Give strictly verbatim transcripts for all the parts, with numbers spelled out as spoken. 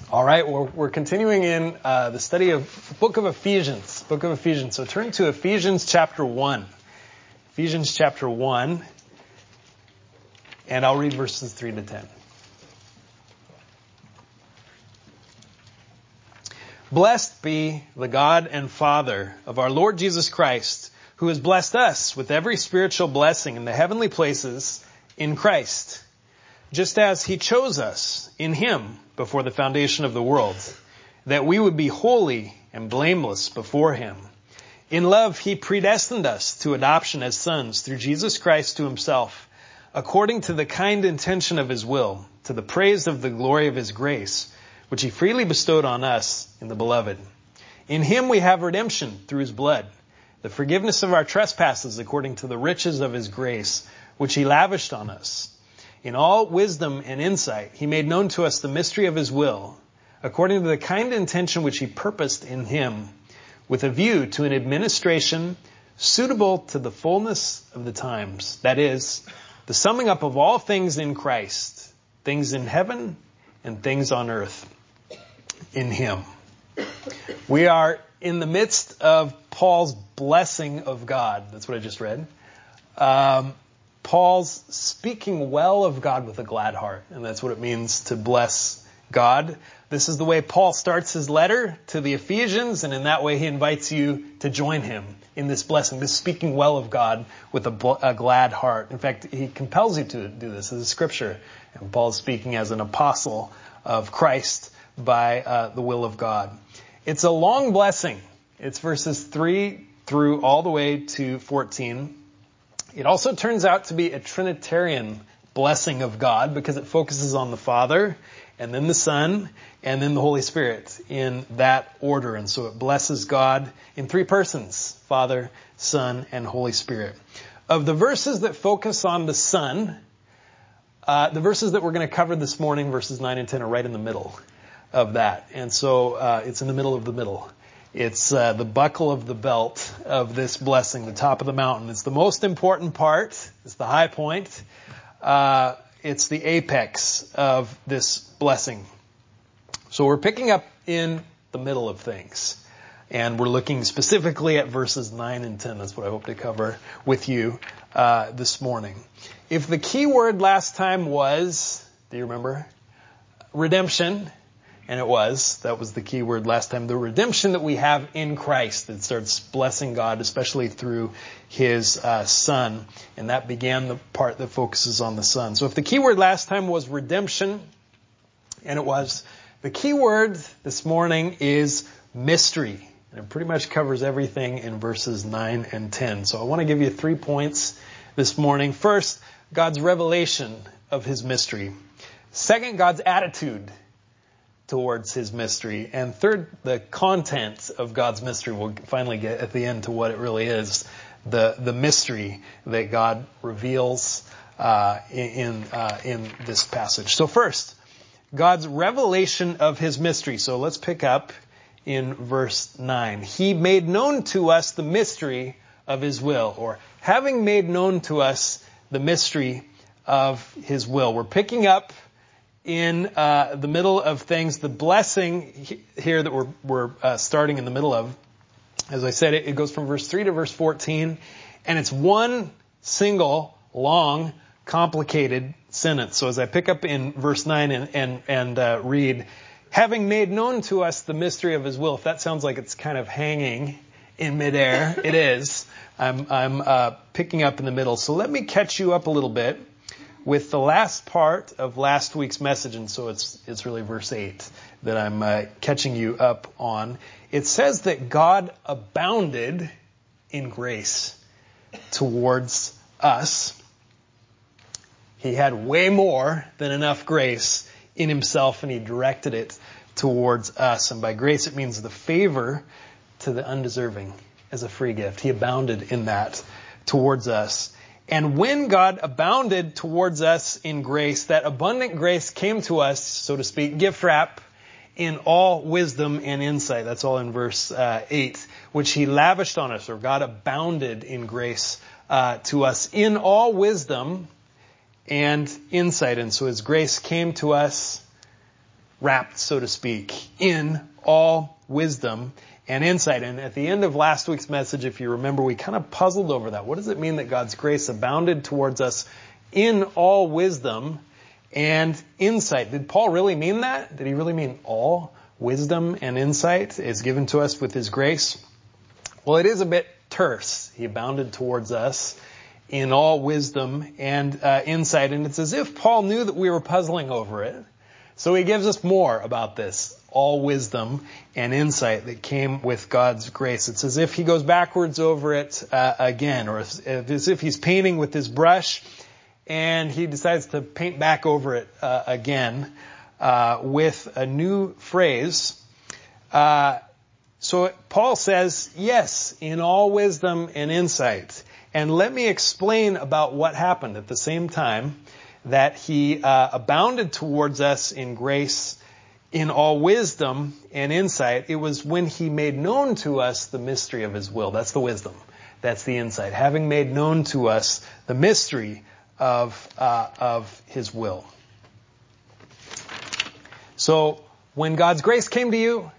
All right, we're, we're continuing in uh, the study of the book of Ephesians. Book of Ephesians. So turn to Ephesians chapter one. Ephesians chapter one, and I'll read verses three to ten. Blessed be the God and Father of our Lord Jesus Christ, who has blessed us with every spiritual blessing in the heavenly places in Christ, just as He chose us in Him before the foundation of the world, that we would be holy and blameless before Him. In love, He predestined us to adoption as sons through Jesus Christ to Himself, according to the kind intention of His will, to the praise of the glory of His grace, which He freely bestowed on us in the Beloved. In Him we have redemption through His blood, the forgiveness of our trespasses according to the riches of His grace, which He lavished on us. In all wisdom and insight, He made known to us the mystery of His will, according to the kind intention which He purposed in Him, with a view to an administration suitable to the fullness of the times. That is, the summing up of all things in Christ, things in heaven and things on earth in Him. We are in the midst of Paul's blessing of God. That's what I just read. Um, Paul's speaking well of God with a glad heart, and that's what it means to bless God. This is the way Paul starts his letter to the Ephesians, and in that way he invites you to join him in this blessing, this speaking well of God with a, bl- a glad heart. In fact, he compels you to do this. This is scripture, and Paul is speaking as an apostle of Christ by uh, the will of God. It's a long blessing. It's verses three through all the way to fourteen. It also turns out to be a Trinitarian blessing of God because it focuses on the Father and then the Son and then the Holy Spirit in that order. And so it blesses God in three persons, Father, Son, and Holy Spirit. Of the verses that focus on the Son, uh, the verses that we're going to cover this morning, verses nine and ten, are right in the middle of that. And so uh, it's in the middle of the middle. It's uh, the buckle of the belt of this blessing, the top of the mountain. It's the most important part. It's the high point. Uh, it's the apex of this blessing. So we're picking up in the middle of things. And we're looking specifically at verses nine and ten. That's what I hope to cover with you uh, this morning. If the key word last time was, do you remember? Redemption. And it was. That was the key word last time. The redemption that we have in Christ that starts blessing God, especially through His uh, Son. And that began the part that focuses on the Son. So if the key word last time was redemption, and it was, the key word this morning is mystery. And it pretty much covers everything in verses nine and ten. So I want to give you three points this morning. First, God's revelation of His mystery. Second, God's attitude towards His mystery. And third, the content of God's mystery. We'll finally get at the end to what it really is. The, the mystery that God reveals uh, in, uh, in this passage. So first, God's revelation of His mystery. So let's pick up in verse nine. He made known to us the mystery of His will, or having made known to us the mystery of His will. We're picking up in uh, the middle of things. The blessing he- here that we're, we're uh, starting in the middle of, as I said, it, it goes from verse three to verse fourteen, and it's one single, long, complicated sentence. So as I pick up in verse nine and, and, and uh, read, having made known to us the mystery of His will. If that sounds like it's kind of hanging in midair, it is. I'm, I'm uh, picking up in the middle. So let me catch you up a little bit with the last part of last week's message, and so it's it's really verse eight that I'm uh, catching you up on. It says that God abounded in grace towards us. He had way more than enough grace in Himself, and He directed it towards us. And by grace, it means the favor to the undeserving as a free gift. He abounded in that towards us. And when God abounded towards us in grace, that abundant grace came to us, so to speak, gift wrap, in all wisdom and insight. That's all in verse uh, eight, which He lavished on us, or God abounded in grace uh, to us in all wisdom and insight. And so His grace came to us wrapped, so to speak, in all wisdom and insight. And at the end of last week's message, if you remember, we kind of puzzled over that. What does it mean that God's grace abounded towards us in all wisdom and insight? Did Paul really mean that? Did he really mean all wisdom and insight is given to us with his grace? Well, it is a bit terse. He abounded towards us in all wisdom and uh, insight. And it's as if Paul knew that we were puzzling over it. So he gives us more about this, all wisdom and insight that came with God's grace. It's as if he goes backwards over it uh, again, or as, as if he's painting with his brush and he decides to paint back over it uh, again uh, with a new phrase. Uh, so Paul says, yes, in all wisdom and insight. And let me explain about what happened at the same time that he uh, abounded towards us in grace, in all wisdom and insight. It was when he made known to us the mystery of his will. That's the wisdom. That's the insight. Having made known to us the mystery of uh, of his will. So when God's grace came to you,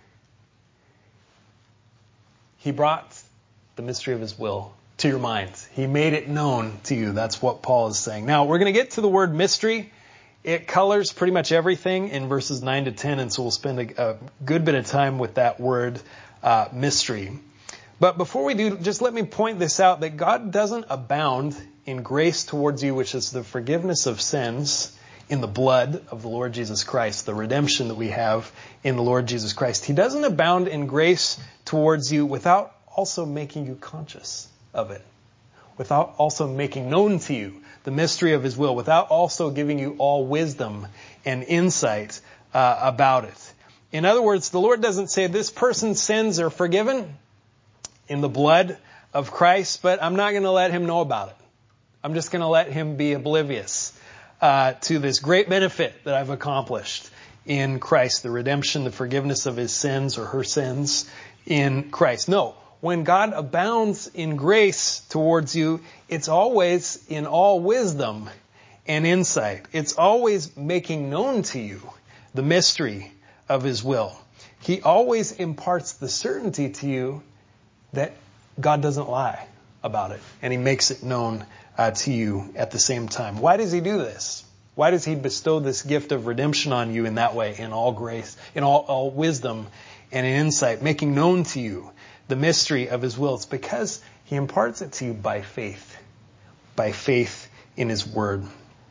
he brought the mystery of his will to your mind. He made it known to you. That's what Paul is saying. Now, we're going to get to the word mystery. It colors pretty much everything in verses nine to ten, and so we'll spend a, a good bit of time with that word uh, mystery. But before we do, just let me point this out, that God doesn't abound in grace towards you, which is the forgiveness of sins in the blood of the Lord Jesus Christ, the redemption that we have in the Lord Jesus Christ. He doesn't abound in grace towards you without also making you conscious of it, without also making known to you the mystery of his will, without also giving you all wisdom and insight uh, about it. In other words, the Lord doesn't say this person's sins are forgiven in the blood of Christ, but I'm not going to let him know about it. I'm just going to let him be oblivious uh, to this great benefit that I've accomplished in Christ, the redemption, the forgiveness of his sins or her sins in Christ. No. When God abounds in grace towards you, it's always in all wisdom and insight. It's always making known to you the mystery of his will. He always imparts the certainty to you that God doesn't lie about it, and he makes it known uh, to you at the same time. Why does he do this? Why does he bestow this gift of redemption on you in that way, in all grace, in all, all wisdom and in insight, making known to you the mystery of his will? It's because he imparts it to you by faith, by faith in his word.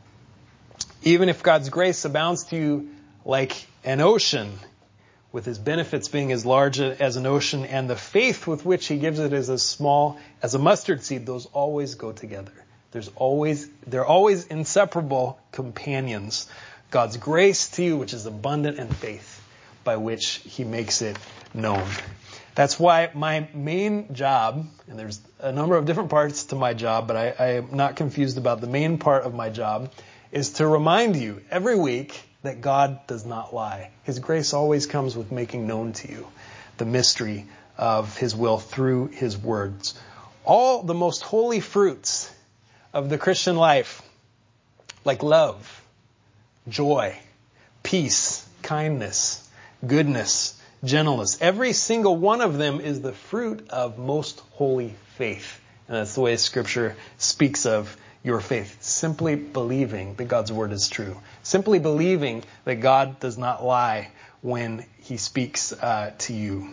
Even if God's grace abounds to you like an ocean, with his benefits being as large as an ocean, and the faith with which he gives it is as small as a mustard seed, those always go together. There's always, they're always inseparable companions. God's grace to you, which is abundant, and faith by which he makes it known. That's why my main job, and there's a number of different parts to my job, but I, I am not confused about the main part of my job, is to remind you every week that God does not lie. His grace always comes with making known to you the mystery of his will through his words. All the most holy fruits of the Christian life, like love, joy, peace, kindness, goodness, gentleness. Every single one of them is the fruit of most holy faith. And that's the way Scripture speaks of your faith. Simply believing that God's word is true. Simply believing that God does not lie when he speaks uh, to you.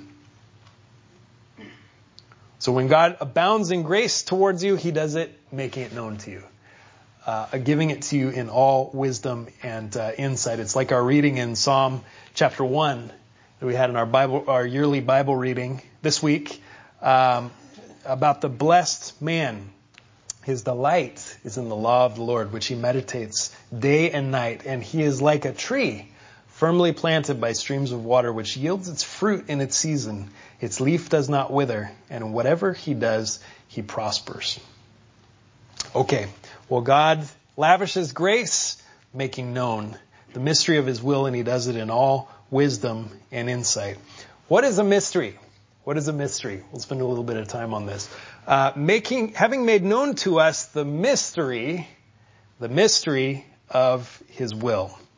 So when God abounds in grace towards you, he does it making it known to you. Uh, giving it to you in all wisdom and uh, insight. It's like our reading in Psalm chapter one that we had in our Bible, our yearly Bible reading this week, um, about the blessed man. His delight is in the law of the Lord, which he meditates day and night. And he is like a tree firmly planted by streams of water, which yields its fruit in its season. Its leaf does not wither, and whatever he does, he prospers. Okay, well, God lavishes grace, making known the mystery of his will, and he does it in all wisdom and insight. What is a mystery? What is a mystery? We'll spend a little bit of time on this. Uh, making, having made known to us the mystery, the mystery of his will.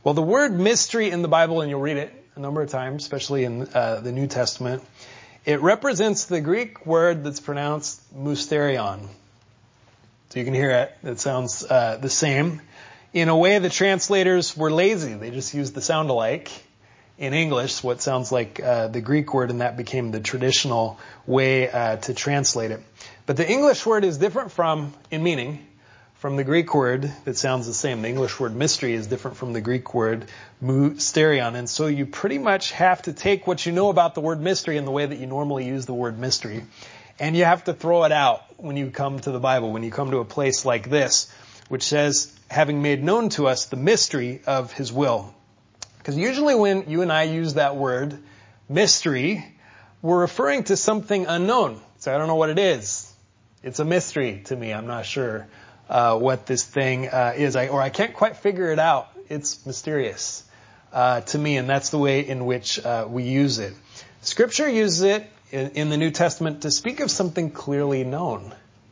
Well, the word mystery in the Bible, and you'll read it a number of times, especially in uh, the New Testament, it represents the Greek word that's pronounced mysterion. So you can hear it. It sounds uh, the same. In a way, the translators were lazy. They just used the sound alike in English, what sounds like uh, the Greek word, and that became the traditional way uh, to translate it. But the English word is different from, in meaning, from the Greek word that sounds the same. The English word mystery is different from the Greek word mysterion. And so you pretty much have to take what you know about the word mystery in the way that you normally use the word mystery, and you have to throw it out when you come to the Bible, when you come to a place like this, which says, having made known to us the mystery of his will. Because usually when you and I use that word, mystery, we're referring to something unknown. So I don't know what it is. It's a mystery to me. I'm not sure uh, what this thing uh, is. I, or I can't quite figure it out. It's mysterious uh, to me, and that's the way in which uh, we use it. Scripture uses it in, in the New Testament to speak of something clearly known.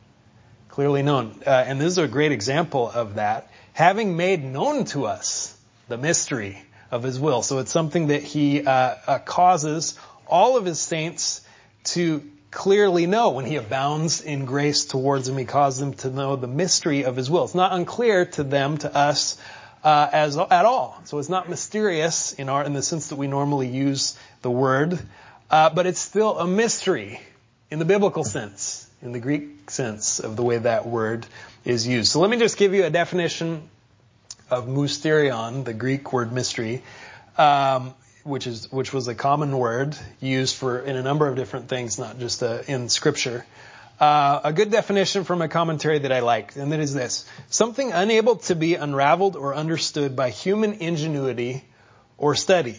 Clearly known. Uh, and this is a great example of that. Having made known to us the mystery of his will. So it's something that he uh, uh, causes all of his saints to clearly know. When he abounds in grace towards them, he causes them to know the mystery of his will. It's not unclear to them, to us, uh, as at all. So it's not mysterious in our in the sense that we normally use the word, uh, but it's still a mystery in the biblical sense, in the Greek sense of the way that word is used. So let me just give you a definition of mysterion, the Greek word mystery, um, which is which was a common word used for in a number of different things, not just uh, in Scripture. Uh, a good definition from a commentary that I liked, and that is this: something unable to be unraveled or understood by human ingenuity or study.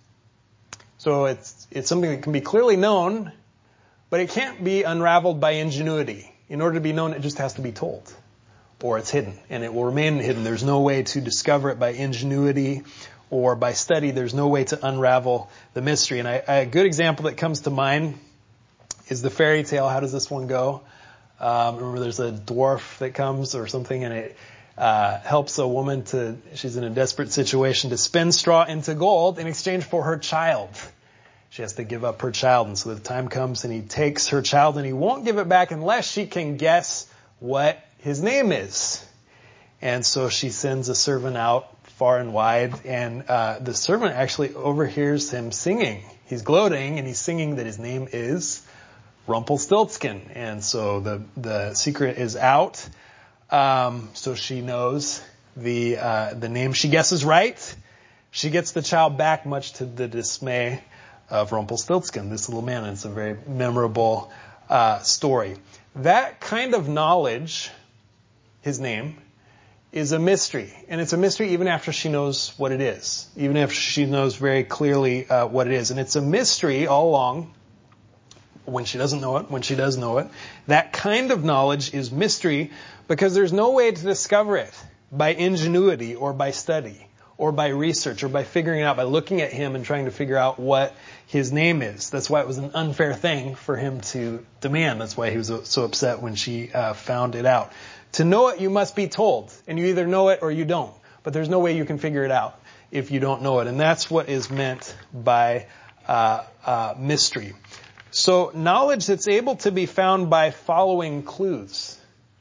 So it's it's something that can be clearly known, but it can't be unraveled by ingenuity. In order to be known, it just has to be told. Or it's hidden, and it will remain hidden. There's no way to discover it by ingenuity or by study. There's no way to unravel the mystery. And I, a good example that comes to mind is the fairy tale. How does this one go? Um, remember, there's a dwarf that comes or something, and it uh, helps a woman to, she's in a desperate situation, to spin straw into gold in exchange for her child. She has to give up her child, and so the time comes, and he takes her child, and he won't give it back unless she can guess what his name is. And so she sends a servant out far and wide, and uh, the servant actually overhears him singing. He's gloating, and he's singing that his name is Rumpelstiltskin. And so the the secret is out. Um, so she knows the uh, the name. She guesses right. She gets the child back, much to the dismay of Rumpelstiltskin, this little man. And it's a very memorable uh, story. That kind of knowledge, his name, is a mystery. And it's a mystery even after she knows what it is. Even after she knows very clearly uh, what it is. And it's a mystery all along when she doesn't know it, when she does know it. That kind of knowledge is mystery because there's no way to discover it by ingenuity or by study or by research or by figuring it out, by looking at him and trying to figure out what his name is. That's why it was an unfair thing for him to demand. That's why he was so upset when she uh, found it out. To know it, you must be told. And you either know it or you don't. But there's no way you can figure it out if you don't know it. And that's what is meant by uh, uh, mystery. So knowledge that's able to be found by following clues,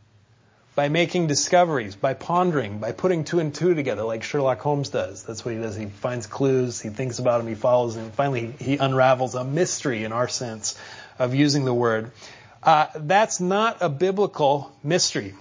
by making discoveries, by pondering, by putting two and two together like Sherlock Holmes does. That's what he does. He finds clues, he thinks about them, he follows them, and finally he unravels a mystery in our sense of using the word. Uh, that's not a biblical mystery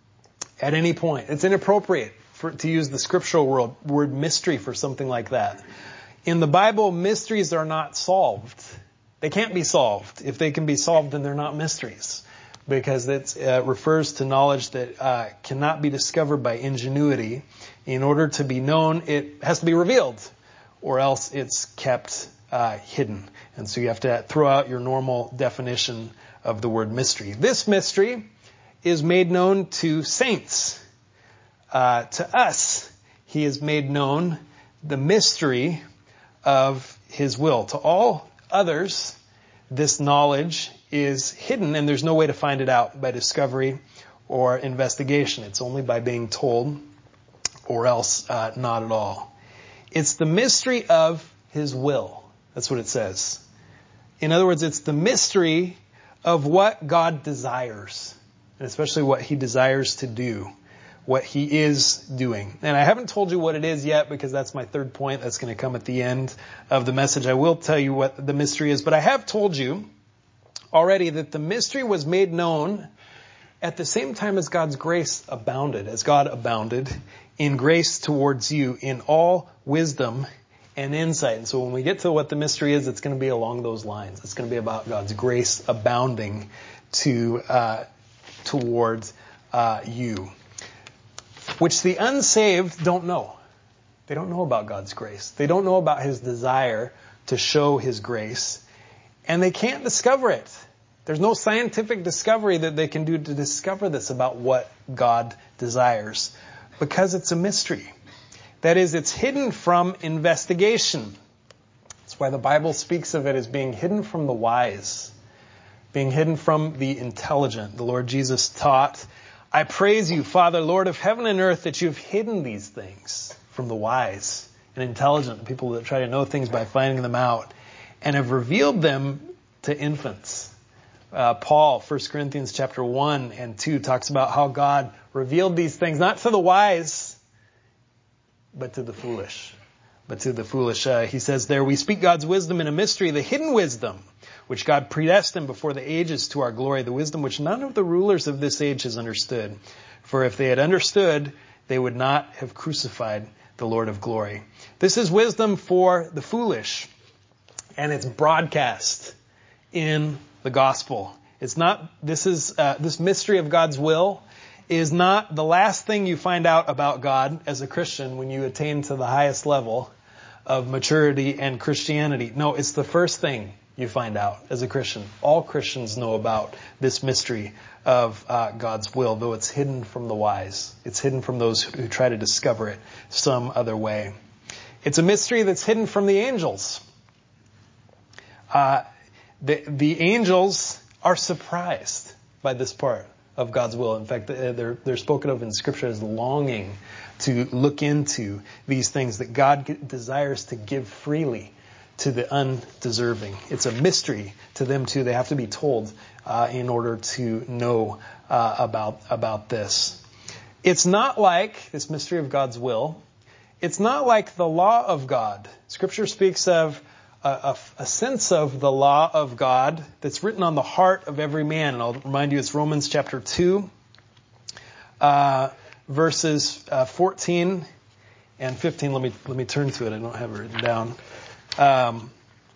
at any point. It's inappropriate for, to use the scriptural word, word mystery for something like that. In the Bible, mysteries are not solved. They can't be solved. If they can be solved, then they're not mysteries. Because it uh, refers to knowledge that uh, cannot be discovered by ingenuity. In order to be known, it has to be revealed, or else it's kept uh, hidden. And so you have to throw out your normal definition of the word mystery. This mystery is made known to saints. Uh, to us, he has made known the mystery of his will. To all others, this knowledge is hidden, and there's no way to find it out by discovery or investigation. It's only by being told, or else uh, not at all. It's the mystery of his will. That's what it says. In other words, it's the mystery of what God desires, and especially what he desires to do, what he is doing. And I haven't told you what it is yet because that's my third point. That's going to come at the end of the message. I will tell you what the mystery is, but I have told you already that the mystery was made known at the same time as God's grace abounded, as God abounded in grace towards you in all wisdom and insight. And so when we get to what the mystery is, it's going to be along those lines. It's going to be about God's grace abounding to uh, towards uh, you, which the unsaved don't know. They don't know about God's grace. They don't know about his desire to show his grace, and they can't discover it. There's no scientific discovery that they can do to discover this about what God desires, because it's a mystery. That is, it's hidden from investigation. That's why the Bible speaks of it as being hidden from the wise, being hidden from the intelligent. The Lord Jesus taught, I praise you, Father, Lord of heaven and earth, that you've hidden these things from the wise and intelligent, the people that try to know things by finding them out, and have revealed them to infants. Uh, Paul, First Corinthians chapter one and two, talks about how God revealed these things, not to the wise, but to the foolish. But to the foolish. Uh, he says there, we speak God's wisdom in a mystery, the hidden wisdom, which God predestined before the ages to our glory, the wisdom which none of the rulers of this age has understood. For if they had understood, they would not have crucified the Lord of glory. This is wisdom for the foolish, and it's broadcast in the gospel. It's not, this is, uh, this mystery of God's will is not the last thing you find out about God as a Christian when you attain to the highest level of maturity and Christianity. No, it's the first thing you find out as a Christian. All Christians know about this mystery of uh, God's will, though it's hidden from the wise. It's hidden from those who try to discover it some other way. It's a mystery that's hidden from the angels. Uh, the, the angels are surprised by this part of God's will. In fact, they're, they're spoken of in Scripture as longing to look into these things that God desires to give freely to the undeserving. It's a mystery to them too. They have to be told uh, in order to know uh, about about this. It's not like this mystery of God's will. It's not like the law of God. Scripture speaks of a, a, a sense of the law of God that's written on the heart of every man. And I'll remind you, it's Romans chapter two, uh, verses uh, fourteen and fifteen. Let me let me turn to it. I don't have it written down. Um,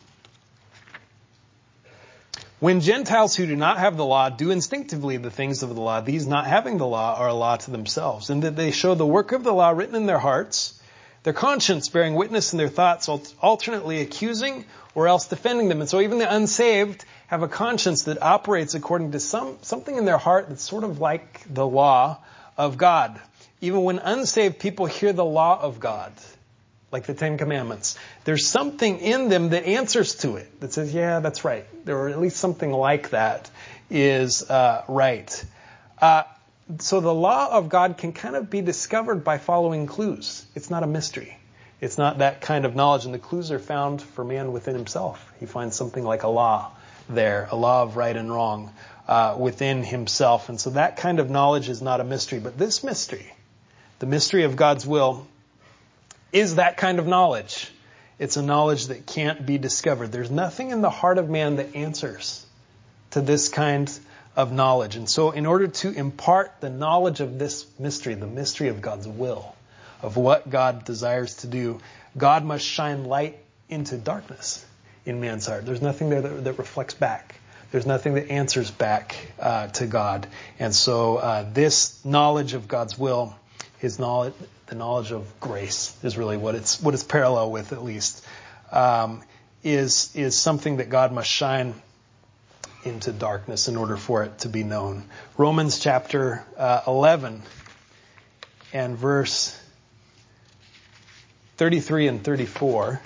when Gentiles who do not have the law do instinctively the things of the law, these not having the law are a law to themselves, and that they show the work of the law written in their hearts, their conscience bearing witness in their thoughts, alternately accusing or else defending them. And so even the unsaved have a conscience that operates according to some something in their heart that's sort of like the law of God. Even when unsaved people hear the law of God, like the Ten Commandments, there's something in them that answers to it, that says, yeah, that's right. Or at least something like that is uh, right. Uh, so the law of God can kind of be discovered by following clues. It's not a mystery. It's not that kind of knowledge, and the clues are found for man within himself. He finds something like a law there, a law of right and wrong uh, within himself. And so that kind of knowledge is not a mystery. But this mystery, the mystery of God's will, is that kind of knowledge. It's a knowledge that can't be discovered. There's nothing in the heart of man that answers to this kind of knowledge. And so in order to impart the knowledge of this mystery, the mystery of God's will, of what God desires to do, God must shine light into darkness in man's heart. There's nothing there that, that reflects back. There's nothing that answers back uh, to God. And so uh, this knowledge of God's will, his knowledge, the knowledge of grace is really what it's what it's parallel with, at least, um, is is something that God must shine into darkness in order for it to be known. Romans chapter uh, eleven and verse thirty-three and thirty-four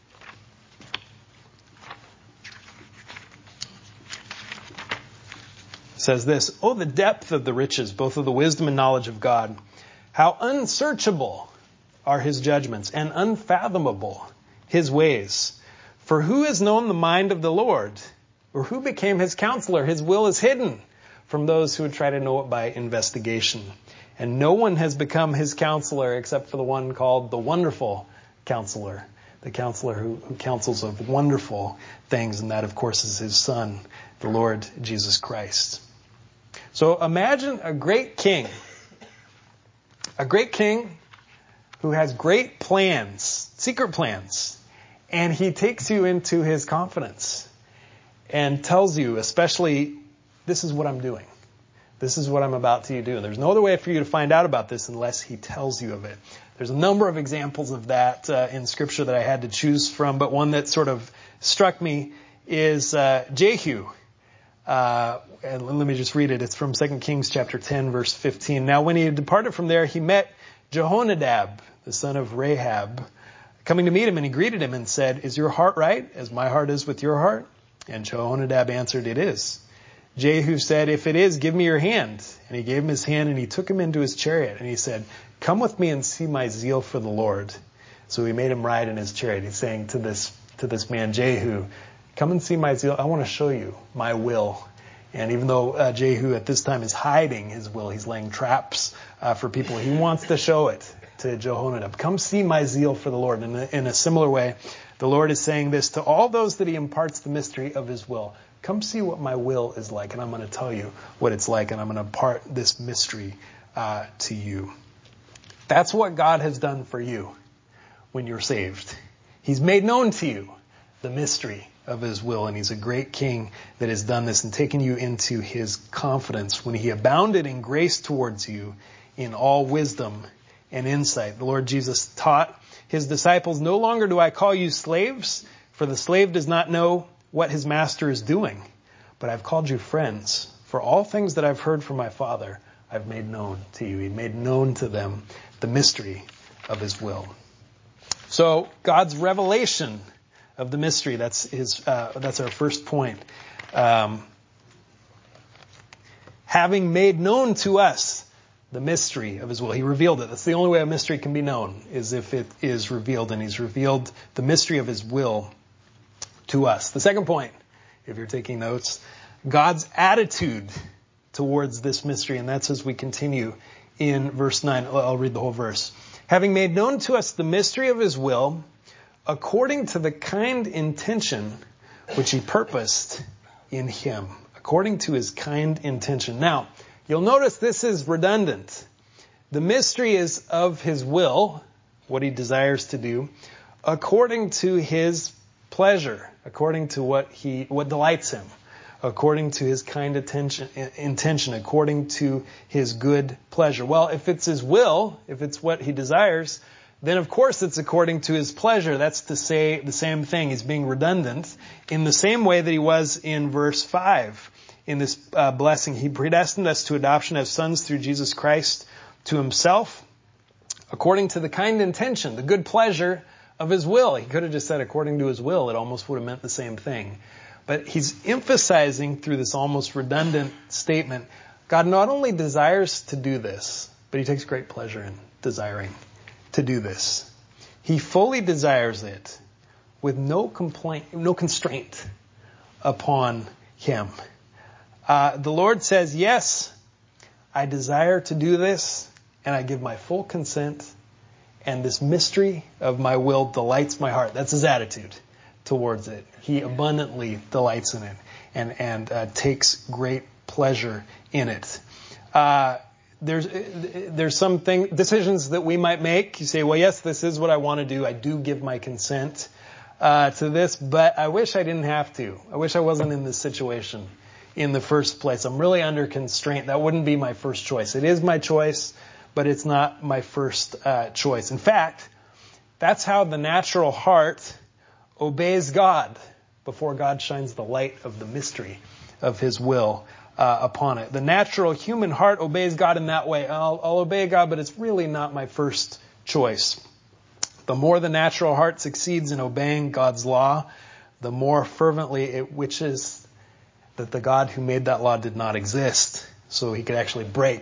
says this: "Oh, the depth of the riches, both of the wisdom and knowledge of God! How unsearchable are his judgments, and unfathomable his ways. For who has known the mind of the Lord? Or who became his counselor? His will is hidden from those who would try to know it by investigation. And no one has become his counselor except for the one called the Wonderful Counselor. The counselor who, who counsels of wonderful things. And that, of course, is his Son, the Lord Jesus Christ. So imagine a great king. A great king who has great plans, secret plans. And he takes you into his confidence and tells you, especially, this is what I'm doing. This is what I'm about to do. And there's no other way for you to find out about this unless he tells you of it. There's a number of examples of that uh, in Scripture that I had to choose from, but one that sort of struck me is uh, Jehu. Uh, and let me just read it. It's from Second Kings chapter ten, verse fifteen. Now when he had departed from there, he met Jehonadab, the son of Rahab, coming to meet him, and he greeted him and said, "Is your heart right, as my heart is with your heart?" And Jehonadab answered, "It is." Jehu said, "If it is, give me your hand." And he gave him his hand, and he took him into his chariot. And he said, "Come with me and see my zeal for the Lord." So he made him ride in his chariot. He's saying to this to this man, Jehu, "Come and see my zeal. I want to show you my will." And even though uh, Jehu at this time is hiding his will, he's laying traps uh, for people, he wants to show it to Jehonadab. Come see my zeal for the Lord. And in a, in a similar way, the Lord is saying this to all those that he imparts the mystery of his will. Come see what my will is like, and I'm going to tell you what it's like, and I'm going to impart this mystery uh, to you. That's what God has done for you when you're saved. He's made known to you the mystery of his will, and he's a great king that has done this and taken you into his confidence when he abounded in grace towards you in all wisdom and insight. The Lord Jesus taught his disciples, "No longer do I call you slaves, for the slave does not know what his master is doing. But I've called you friends, for all things that I've heard from my Father, I've made known to you." He made known to them the mystery of his will. So God's revelation of the mystery, that's his, uh, that's our first point. Um, having made known to us the mystery of his will. He revealed it. That's the only way a mystery can be known, is if it is revealed. And he's revealed the mystery of his will to us. The second point, if you're taking notes, God's attitude towards this mystery. And that's as we continue in verse nine. I'll read the whole verse. Having made known to us the mystery of his will, according to the kind intention which he purposed in him. According to his kind intention. Now, you'll notice this is redundant. The mystery is of his will, what he desires to do, according to his pleasure, according to what he, what delights him, according to his kind attention, intention, according to his good pleasure. Well, if it's his will, if it's what he desires, then of course it's according to his pleasure. That's to say the same thing. He's being redundant in the same way that he was in verse five. In this uh, blessing, he predestined us to adoption as sons through Jesus Christ to himself, according to the kind intention, the good pleasure of his will. He could have just said according to his will. It almost would have meant the same thing. But he's emphasizing through this almost redundant statement, God not only desires to do this, but he takes great pleasure in desiring to do this. He fully desires it with no complaint, no constraint upon him. Uh, the Lord says, yes, I desire to do this, and I give my full consent, and this mystery of my will delights my heart. That's his attitude towards it. He abundantly delights in it and, and uh, takes great pleasure in it. Uh, there's there's some thing, decisions that we might make. You say, well, yes, this is what I want to do. I do give my consent uh, to this, but I wish I didn't have to. I wish I wasn't in this situation in the first place. I'm really under constraint. That wouldn't be my first choice. It is my choice, but it's not my first uh, choice. In fact, that's how the natural heart obeys God before God shines the light of the mystery of his will uh, upon it. The natural human heart obeys God in that way. I'll, I'll obey God, but it's really not my first choice. The more the natural heart succeeds in obeying God's law, the more fervently it wishes that the God who made that law did not exist, so he could actually break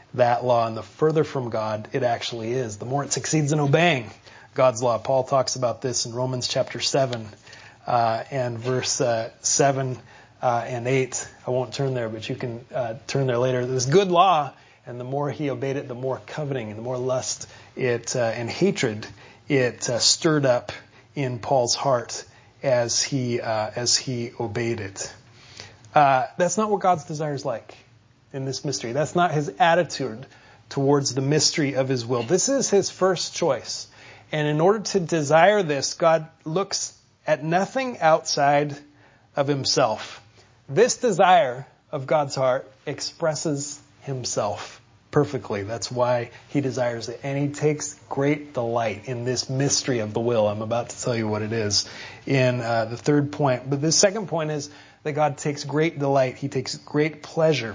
that law, and the further from God it actually is, the more it succeeds in obeying God's law. Paul talks about this in Romans chapter seven uh, and verse uh, seven uh, and eight. I won't turn there, but you can uh, turn there later. This good law, and the more he obeyed it, the more coveting and the more lust it uh, and hatred it uh, stirred up in Paul's heart as he uh, as he obeyed it. Uh, that's not what God's desire is like in this mystery. That's not his attitude towards the mystery of his will. This is his first choice. And in order to desire this, God looks at nothing outside of himself. This desire of God's heart expresses himself perfectly. That's why he desires it. And he takes great delight in this mystery of the will. I'm about to tell you what it is in uh, the third point. But the second point is that God takes great delight. He takes great pleasure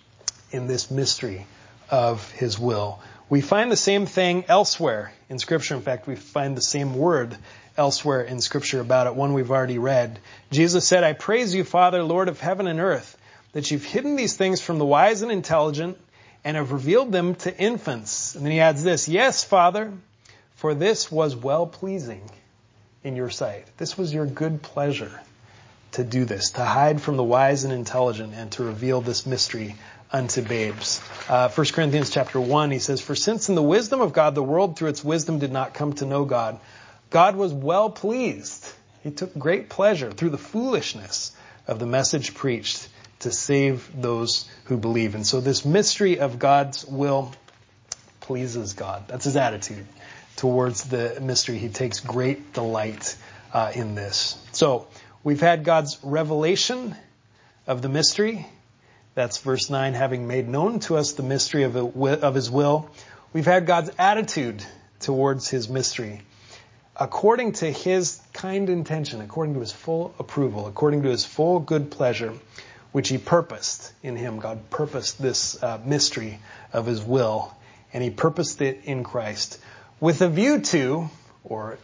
in this mystery of his will. We find the same thing elsewhere in Scripture. In fact, we find the same word elsewhere in Scripture about it, one we've already read. Jesus said, "I praise you, Father, Lord of heaven and earth, that you've hidden these things from the wise and intelligent and have revealed them to infants." And then he adds this, "Yes, Father, for this was well-pleasing in your sight." This was your good pleasure to do this, to hide from the wise and intelligent and to reveal this mystery unto babes. Uh, First Corinthians chapter one, he says, "For since in the wisdom of God, the world through its wisdom did not come to know God, God was well pleased." He took great pleasure through the foolishness of the message preached to save those who believe. And so this mystery of God's will pleases God. That's his attitude towards the mystery. He takes great delight uh, in this. So we've had God's revelation of the mystery. That's verse nine, having made known to us the mystery of, it, of his will. We've had God's attitude towards his mystery, according to his kind intention, according to his full approval, according to his full good pleasure, which he purposed in him. God purposed this uh, mystery of his will, and he purposed it in Christ with a view to, or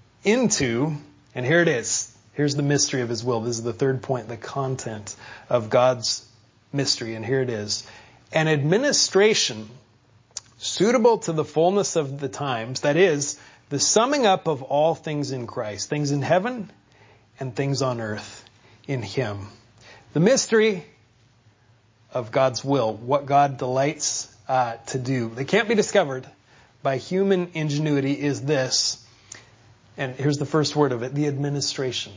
into, and here it is. Here's the mystery of his will. This is the third point, the content of God's mystery, and here it is. An administration suitable to the fullness of the times, that is, the summing up of all things in Christ, things in heaven and things on earth in him. The mystery of God's will, what God delights uh, to do, that can't be discovered by human ingenuity, is this, and here's the first word of it, the administration.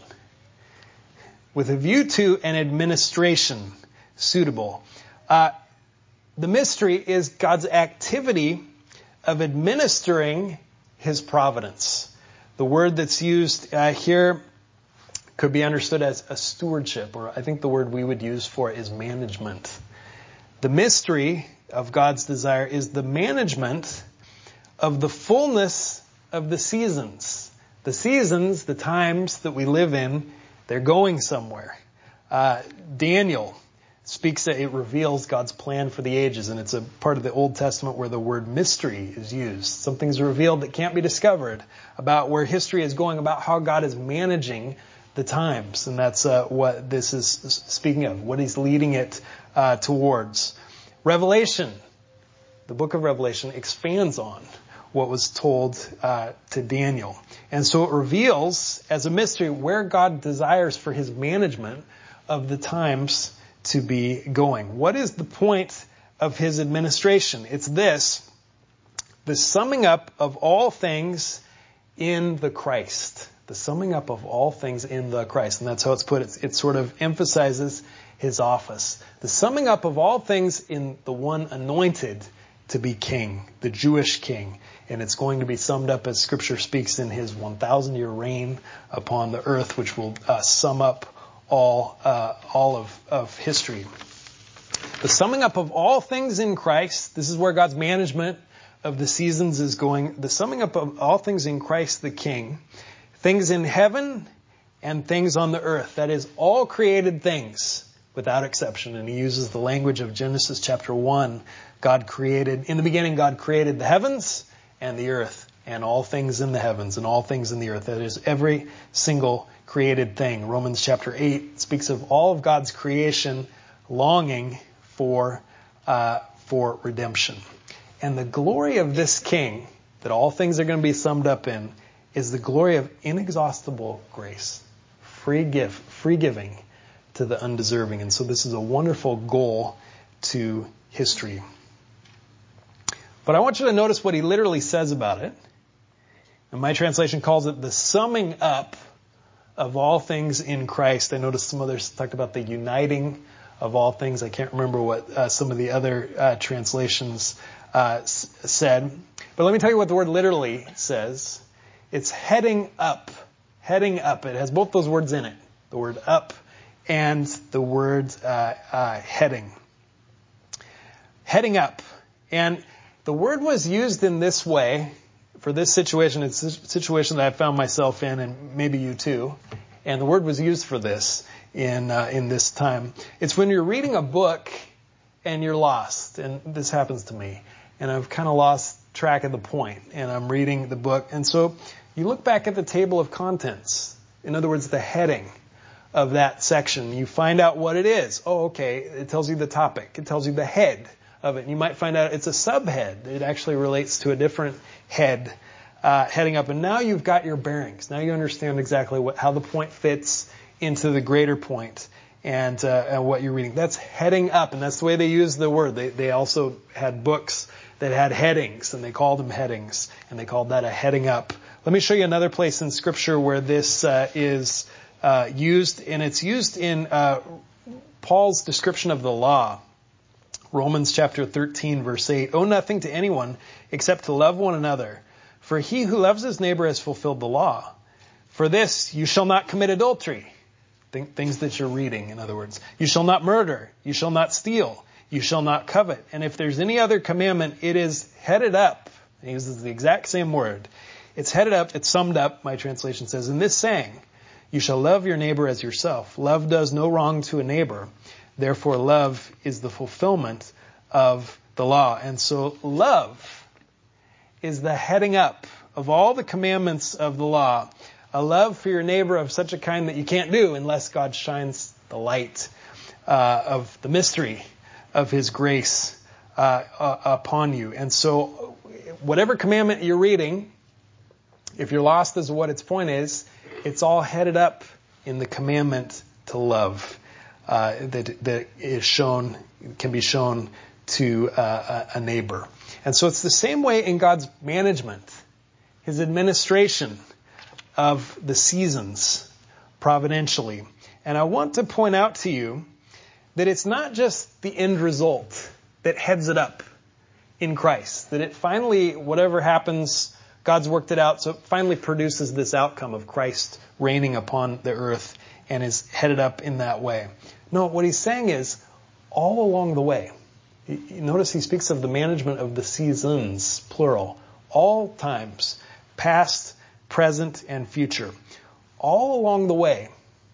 With a view to an administration suitable. Uh, the mystery is God's activity of administering his providence. The word that's used uh, here could be understood as a stewardship, or I think the word we would use for it is management. The mystery of God's desire is the management of the fullness of the seasons. The seasons, the times that we live in, they're going somewhere. Uh, Daniel speaks that it reveals God's plan for the ages, and it's a part of the Old Testament where the word mystery is used. Something's revealed that can't be discovered about where history is going, about how God is managing the times, and that's uh, what this is speaking of, what he's leading it uh, towards. Revelation, the book of Revelation, expands on what was told uh, to Daniel, and so it reveals as a mystery where God desires for his management of the times to be going. What is the point of his administration? It's this, the summing up of all things in the Christ. The summing up of all things in the Christ. And that's how it's put. It, it sort of emphasizes his office. The summing up of all things in the one anointed to be king, the Jewish king. And it's going to be summed up as Scripture speaks in his one thousand year reign upon the earth, which will uh, sum up all uh, all of, of history. The summing up of all things in Christ, this is where God's management of the seasons is going. The summing up of all things in Christ the King, things in heaven and things on the earth. That is, all created things without exception. And he uses the language of Genesis chapter one. God created, in the beginning God created the heavens and the earth, and all things in the heavens and all things in the earth. That is, every single created thing. Romans chapter eight speaks of all of God's creation longing for uh, for redemption. And the glory of this king, that all things are going to be summed up in, is the glory of inexhaustible grace. Free gift, free giving to the undeserving. And so this is a wonderful goal to history. But I want you to notice what he literally says about it. And my translation calls it the summing up of all things in Christ. I noticed some others talked about the uniting of all things. I can't remember what uh, some of the other uh, translations uh, s- said. But let me tell you what the word literally says. It's heading up. Heading up. It has both those words in it. The word up and the word uh, uh, heading. Heading up. And the word was used in this way for this situation. It's a situation that I found myself in, and maybe you too. And the word was used for this in uh, in this time. It's when you're reading a book and you're lost. And this happens to me. And I've kind of lost track of the point. And I'm reading the book. And so you look back at the table of contents. In other words, the heading of that section. You find out what it is. Oh, okay. It tells you the topic. It tells you the head of it. And you might find out it's a subhead. It actually relates to a different head uh, heading up. And now you've got your bearings. Now you understand exactly what, how the point fits into the greater point and, uh, and what you're reading. That's heading up. And that's the way they use the word. They, they also had books that had headings, and they called them headings. And they called that a heading up. Let me show you another place in Scripture where this uh, is uh, used. And it's used in uh, Paul's description of the law. Romans chapter thirteen, verse eight. Owe nothing to anyone except to love one another. For he who loves his neighbor has fulfilled the law. For this, you shall not commit adultery. Th- things that you're reading, in other words. You shall not murder. You shall not steal. You shall not covet. And if there's any other commandment, it is headed up. He uses the exact same word. It's headed up. It's summed up, my translation says, in this saying, you shall love your neighbor as yourself. Love does no wrong to a neighbor. Therefore, love is the fulfillment of the law. And so love is the heading up of all the commandments of the law. A love for your neighbor of such a kind that you can't do unless God shines the light uh, of the mystery of His grace uh, uh, upon you. And so whatever commandment you're reading, if you're lost as to what its point is, it's all headed up in the commandment to love. Uh, that that is shown, can be shown to uh, a neighbor. And so it's the same way in God's management, His administration of the seasons providentially. And I want to point out to you that it's not just the end result that heads it up in Christ. That it finally, whatever happens, God's worked it out, so it finally produces this outcome of Christ reigning upon the earth and is headed up in that way. No, what he's saying is, all along the way, you notice he speaks of the management of the seasons, plural, all times, past, present, and future. All along the way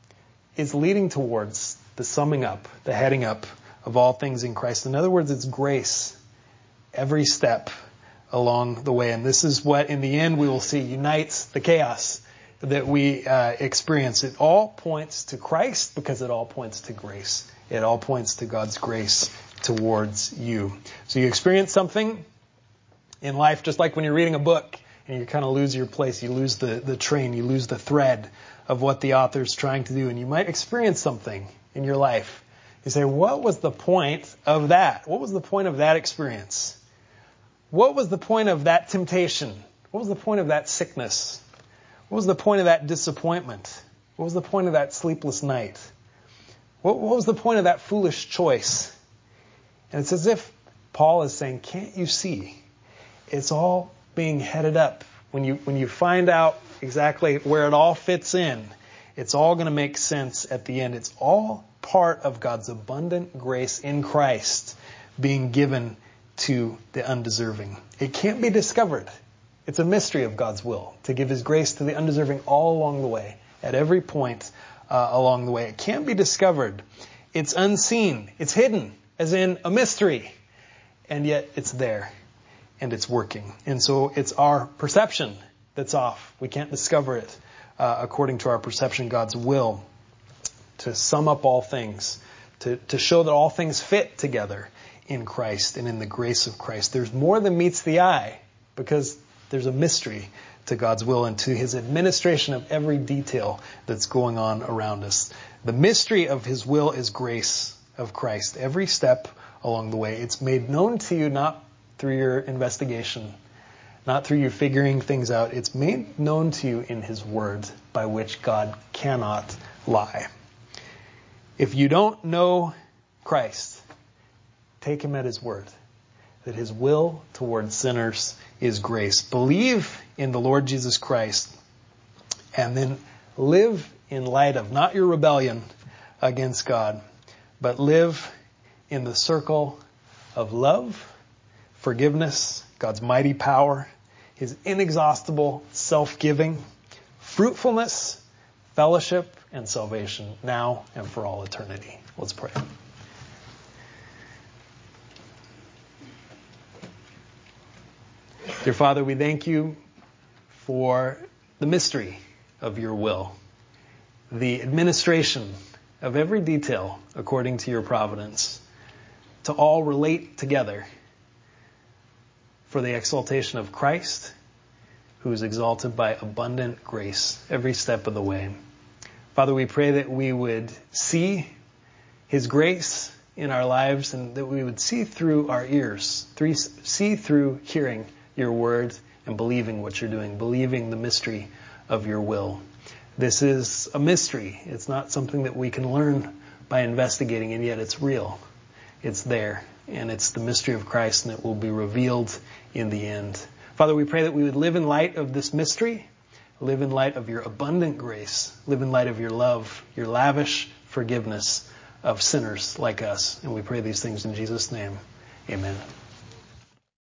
is leading towards the summing up, the heading up of all things in Christ. In other words, it's grace every step along the way. And this is what, in the end, we will see unites the chaos that we uh, experience. It all points to Christ because it all points to grace. It all points to God's grace towards you. So you experience something in life, just like when you're reading a book and you kind of lose your place. You lose the, the train. You lose the thread of what the author's trying to do. And you might experience something in your life. You say, what was the point of that? What was the point of that experience? What was the point of that temptation? What was the point of that sickness? What was the point of that disappointment? What was the point of that sleepless night? What, what was the point of that foolish choice? And it's as if Paul is saying, can't you see? It's all being headed up. When you, when you find out exactly where it all fits in, it's all going to make sense at the end. It's all part of God's abundant grace in Christ being given to the undeserving. It can't be discovered. It's a mystery of God's will to give His grace to the undeserving all along the way, at every point uh, along the way. It can't be discovered. It's unseen. It's hidden, as in a mystery. And yet it's there, and it's working. And so it's our perception that's off. We can't discover it uh, according to our perception, God's will, to sum up all things, to, to show that all things fit together in Christ and in the grace of Christ. There's more than meets the eye because there's a mystery to God's will and to his administration of every detail that's going on around us. The mystery of his will is grace of Christ. Every step along the way, it's made known to you not through your investigation, not through you figuring things out. It's made known to you in his word, by which God cannot lie. If you don't know Christ, take him at his word, that his will towards sinners is grace. Believe in the Lord Jesus Christ, and then live in light of not your rebellion against God, but live in the circle of love, forgiveness, God's mighty power, his inexhaustible self-giving, fruitfulness, fellowship, and salvation now and for all eternity. Let's pray. Dear Father, we thank you for the mystery of your will, the administration of every detail according to your providence, to all relate together for the exaltation of Christ, who is exalted by abundant grace every step of the way. Father, we pray that we would see his grace in our lives and that we would see through our ears, see through hearing your word and believing what you're doing, believing the mystery of your will. This is a mystery. It's not something that we can learn by investigating, and yet it's real. It's there, and it's the mystery of Christ, and it will be revealed in the end. Father, we pray that we would live in light of this mystery, live in light of your abundant grace, live in light of your love, your lavish forgiveness of sinners like us. And we pray these things in Jesus' name. Amen.